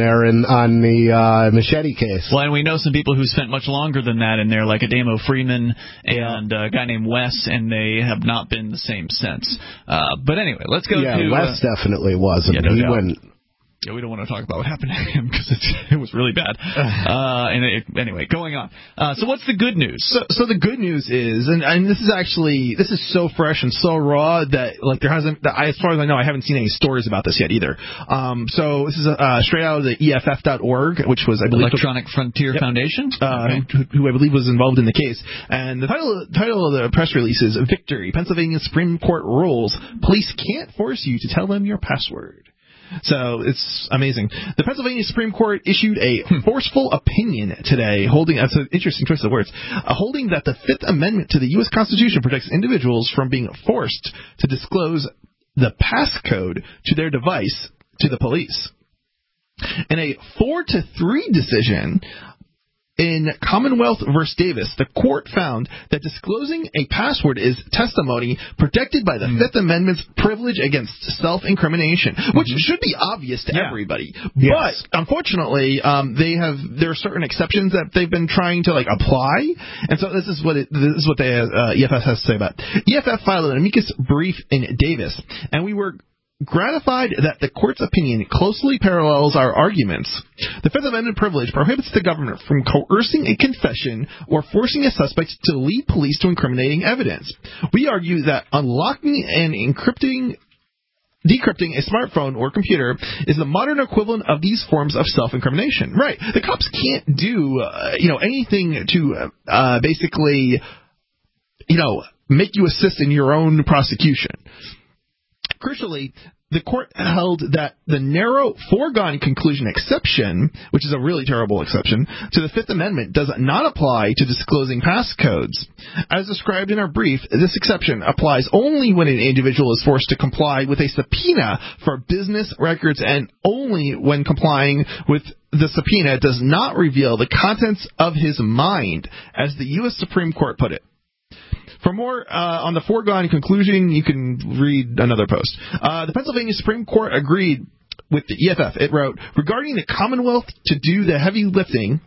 the machete case. Well, and we know some people who spent much longer than that in there, like Adamo Freeman and a guy named Wes, and they have not been the same since. But anyway, let's go to... Yeah, Wes definitely wasn't. No he doubt. went... Yeah, we don't want to talk about what happened to him because it was really bad. Anyway, going on. So what's the good news? So the good news is, and this is so fresh and so raw that there hasn't, as far as I know, I haven't seen any stories about this yet either. So this is straight out of the EFF.org, which was, I believe, Electronic Frontier Foundation, who I believe was involved in the case. And the title of the press release is "Victory: Pennsylvania Supreme Court rules police can't force you to tell them your password." So it's amazing. The Pennsylvania Supreme Court issued a forceful opinion today, that's an interesting choice of words, holding that the Fifth Amendment to the U.S. Constitution protects individuals from being forced to disclose the passcode to their device to the police. In a 4-3 decision in Commonwealth v. Davis, the court found that disclosing a password is testimony protected by the Fifth Amendment's privilege against self-incrimination, which should be obvious to everybody. Yes. But unfortunately, there are certain exceptions that they've been trying to apply, and so this is what the EFF has to say about it. EFF filed an amicus brief in Davis, and we were gratified that the court's opinion closely parallels our arguments. The Fifth Amendment privilege prohibits the government from coercing a confession or forcing a suspect to lead police to incriminating evidence. We argue that unlocking and decrypting a smartphone or computer is the modern equivalent of these forms of self-incrimination. Right. The cops can't do anything to basically make you assist in your own prosecution. Crucially, the court held that the narrow foregone conclusion exception, which is a really terrible exception, to the Fifth Amendment does not apply to disclosing passcodes. As described in our brief, this exception applies only when an individual is forced to comply with a subpoena for business records, and only when complying with the subpoena does not reveal the contents of his mind, as the U.S. Supreme Court put it. For more on the foregone conclusion, you can read another post. The Pennsylvania Supreme Court agreed with the EFF. It wrote, regarding the Commonwealth to do the heavy lifting,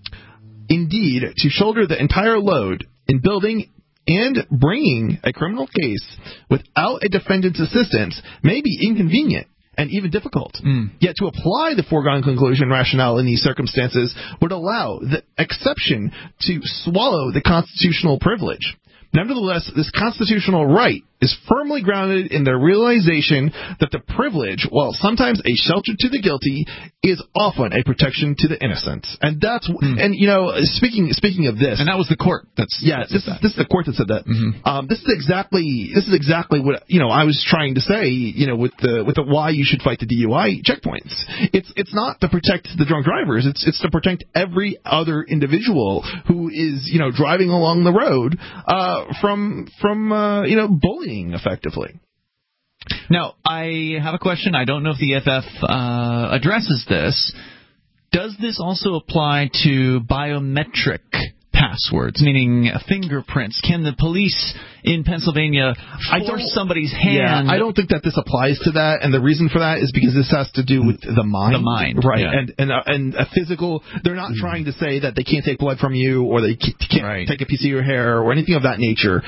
indeed, to shoulder the entire load in building and bringing a criminal case without a defendant's assistance may be inconvenient and even difficult. Yet to apply the foregone conclusion rationale in these circumstances would allow the exception to swallow the constitutional privilege. Nevertheless, this constitutional right is firmly grounded in the realization that the privilege, while sometimes a shelter to the guilty, is often a protection to the innocent. And that's and speaking of this, and that was the court. This is the court that said that. This is exactly what I was trying to say. With the why you should fight the DUI checkpoints. It's not to protect the drunk drivers. It's to protect every other individual who is driving along the road from bullying effectively. Now, I have a question. I don't know if the EFF addresses this. Does this also apply to biometric passwords, meaning fingerprints? Can the police in Pennsylvania force somebody's hand? Yeah, I don't think that this applies to that, and the reason for that is because this has to do with the mind. The mind, right? Yeah. And a physical. They're not trying to say that they can't take blood from you or they can't take a piece of your hair or anything of that nature.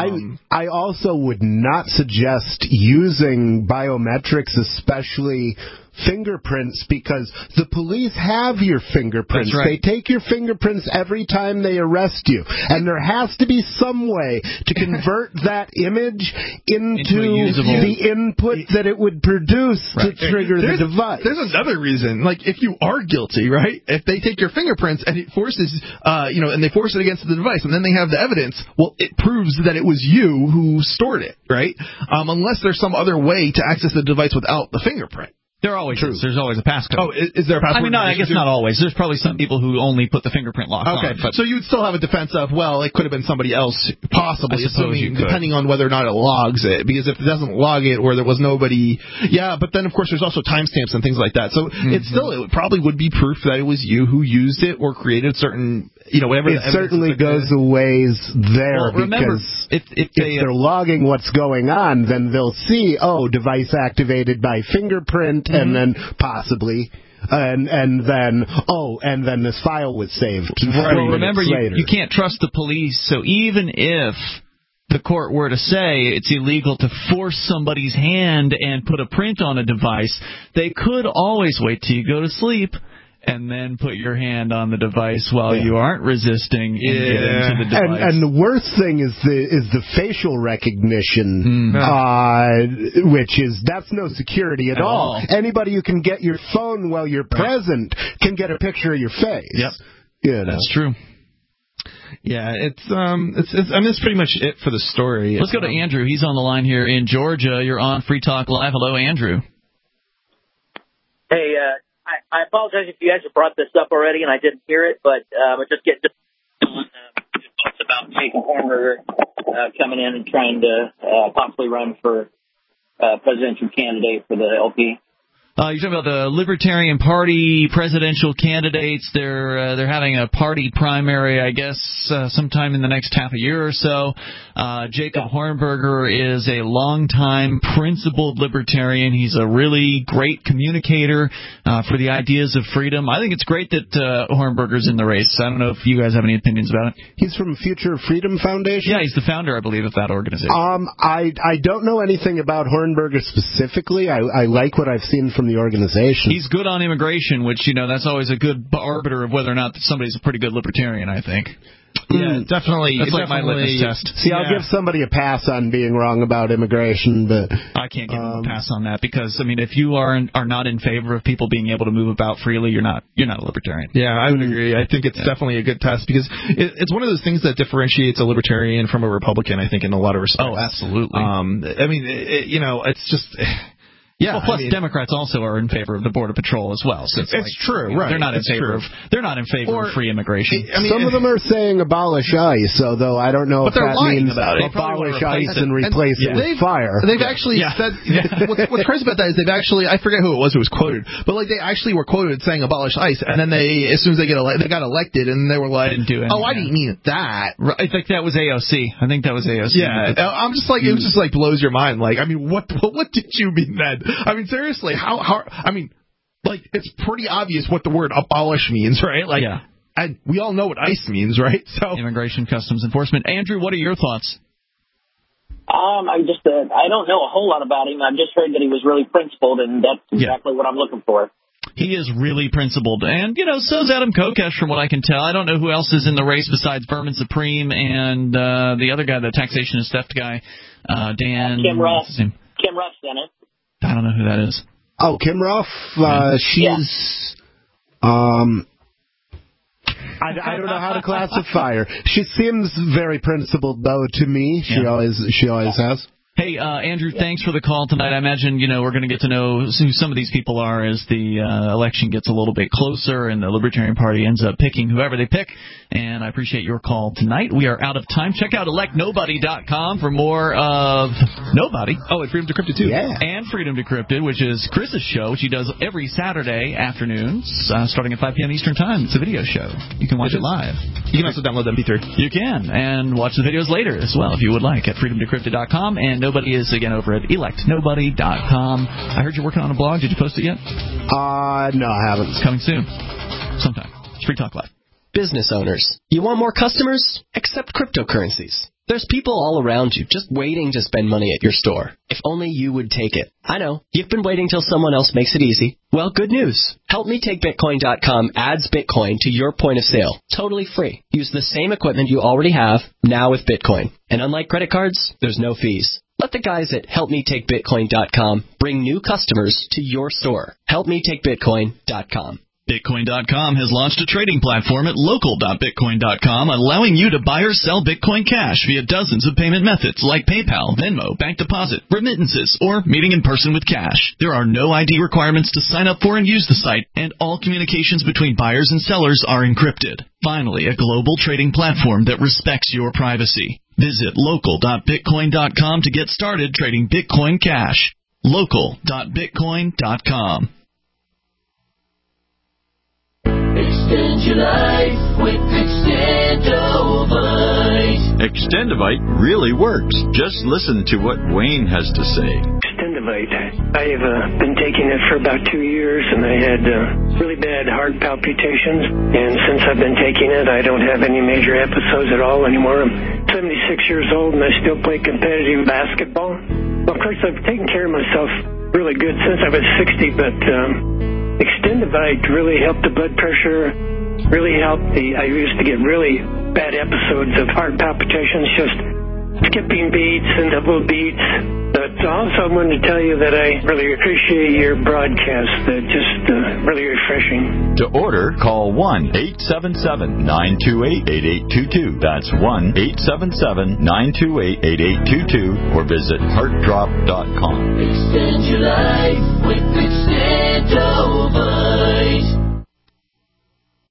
I also would not suggest using biometrics, especially fingerprints, because the police have your fingerprints. They take your fingerprints every time they arrest you, and there has to be some way to convert that image into the input that it would produce to trigger the device. There's another reason, if you are guilty, right? If they take your fingerprints and it forces, and they force it against the device, and then they have the evidence, well, it proves that it was you who stored it, right? Unless there's some other way to access the device without the fingerprint. There always is. There's always a passcode. Oh, is there a password? I mean, no, I guess not always. There's probably some people who only put the fingerprint lock on. Okay, so you'd still have a defense of, well, it could have been somebody else, possibly, depending on whether or not it logs it. Because if it doesn't log it or there was nobody, but then, of course, there's also timestamps and things like that. So it probably would be proof that it was you who used it or created certain, whatever. It certainly goes a ways there, remember, because if they're logging what's going on, then they'll see, device activated by fingerprint, and then possibly, and then this file was saved. Well, remember, you can't trust the police, so even if the court were to say it's illegal to force somebody's hand and put a print on a device, they could always wait till you go to sleep and then put your hand on the device while you aren't resisting and get into the device. And the worst thing is the facial recognition, that's no security at all. Anybody who can get your phone while you're present can get a picture of your face. Yep. That's true. Yeah, it's pretty much it for the story. Let's go to Andrew. He's on the line here in Georgia. You're on Free Talk Live. Hello, Andrew. Hey, I apologize if you guys have brought this up already and I didn't hear it, but I just get thoughts about Jason Hornberger coming in and trying to possibly run for presidential candidate for the LP? You're talking about the Libertarian Party presidential candidates. They're having a party primary, I guess, sometime in the next half a year or so. Jacob Hornberger is a longtime principled libertarian. He's a really great communicator for the ideas of freedom. I think it's great that Hornberger's in the race. I don't know if you guys have any opinions about it. He's from Future Freedom Foundation? Yeah, he's the founder, I believe, of that organization. I don't know anything about Hornberger specifically. I like what I've seen from the organization. He's good on immigration, which, that's always a good arbiter of whether or not somebody's a pretty good libertarian, I think. Yeah, definitely. That's like my litmus test. See, I'll give somebody a pass on being wrong about immigration, but I can't give them a pass on that because, if you are not in favor of people being able to move about freely, you're not a libertarian. Yeah, I would agree. I think it's definitely a good test because it's one of those things that differentiates a libertarian from a Republican, I think, in a lot of respects. Oh, absolutely. It's just... Yeah, well, plus Democrats also are in favor of the Border Patrol as well. So it's true, right? They're not in favor of free immigration. Some of them are saying abolish ICE, although I don't know if that means abolish ICE and replace it with fire. They've actually said what's crazy about that is they've actually, I forget who it was quoted, but they actually were quoted saying abolish ICE, and then as soon as they got elected, and they were like, oh, I didn't mean that. I think that was AOC. Yeah, I'm just like, it was just like blows your mind. Like, what did you mean then? Seriously, it's pretty obvious what the word abolish means, right? And we all know what ICE means, right? So Immigration Customs Enforcement. Andrew, what are your thoughts? I don't know a whole lot about him. I've just heard that he was really principled, and that's exactly what I'm looking for. He is really principled, and so is Adam Kokesh, from what I can tell. I don't know who else is in the race besides Vermin Supreme and the other guy, the taxationist theft guy, Dan. Kim Ruff. Kim Ruff's in it. I don't know who that is. Oh, Kim Ruff. She's. I don't know how to classify her. She seems very principled, though, to me. She always has. Hey, Andrew, thanks for the call tonight. I imagine, we're going to get to know who some of these people are as the election gets a little bit closer and the Libertarian Party ends up picking whoever they pick. And I appreciate your call tonight. We are out of time. Check out electnobody.com for more of Nobody. Oh, and Freedom Decrypted, too. Yeah. And Freedom Decrypted, which is Chris's show, which he does every Saturday afternoons, starting at 5 p.m. Eastern Time. It's a video show. You can watch it live. You can also download the MP3. You can. And watch the videos later as well, if you would like, at freedomdecrypted.com. And Nobody is, again, over at electnobody.com. I heard you're working on a blog. Did you post it yet? No, I haven't. It's coming soon. Sometime. It's Free Talk Live. Business owners, you want more customers? Accept cryptocurrencies. There's people all around you just waiting to spend money at your store. If only you would take it. I know, you've been waiting till someone else makes it easy. Well, good news. HelpMeTakeBitcoin.com adds Bitcoin to your point of sale. Totally free. Use the same equipment you already have, now with Bitcoin. And unlike credit cards, there's no fees. Let the guys at HelpMeTakeBitcoin.com bring new customers to your store. HelpMeTakeBitcoin.com. Bitcoin.com has launched a trading platform at local.bitcoin.com, allowing you to buy or sell Bitcoin Cash via dozens of payment methods like PayPal, Venmo, bank deposit, remittances, or meeting in person with cash. There are no ID requirements to sign up for and use the site, and all communications between buyers and sellers are encrypted. Finally, a global trading platform that respects your privacy. Visit local.bitcoin.com to get started trading Bitcoin Cash. Local.bitcoin.com. Extend your life with Extendovite. Extendovite really works. Just listen to what Wayne has to say. Extendovite. I have been taking it for about 2 years, and I had really bad heart palpitations. And since I've been taking it, I don't have any major episodes at all anymore. I'm 76 years old, and I still play competitive basketball. Well, of course, I've taken care of myself really good since I was 60, but Extendovite really helped the blood pressure, really helped I used to get really bad episodes of heart palpitations, just skipping beats and double beats. But also I wanted to tell you that I really appreciate your broadcast. Just really refreshing. To order, call 1-877-928-8822. That's 1-877-928-8822 or visit heartdrop.com. Extend your life with Extendovite.